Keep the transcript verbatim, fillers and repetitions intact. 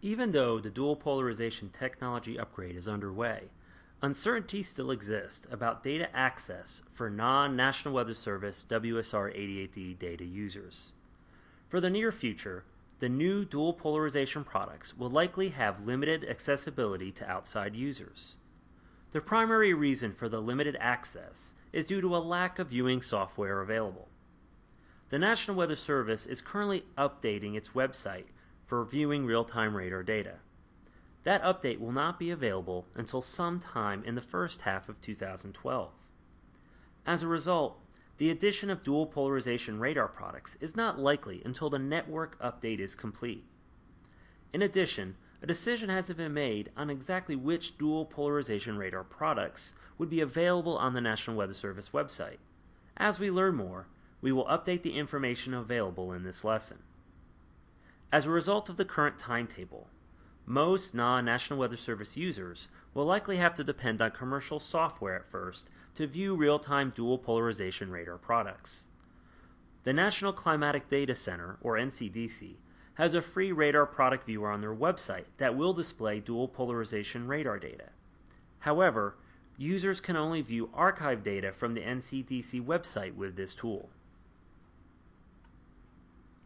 Even though the dual polarization technology upgrade is underway, uncertainty still exists about data access for non-National Weather Service W S R eighty-eight D data users. For the near future, the new dual polarization products will likely have limited accessibility to outside users. The primary reason for the limited access is due to a lack of viewing software available. The National Weather Service is currently updating its website for viewing real-time radar data. That update will not be available until sometime in the first half of two thousand twelve. As a result, the addition of dual polarization radar products is not likely until the network update is complete. In addition, a decision hasn't been made on exactly which dual polarization radar products would be available on the National Weather Service website. As we learn more, we will update the information available in this lesson. As a result of the current timetable, most non-National Weather Service users will likely have to depend on commercial software at first to view real-time dual polarization radar products. The National Climatic Data Center, or N C D C, has a free radar product viewer on their website that will display dual polarization radar data. However, users can only view archive data from the N C D C website with this tool.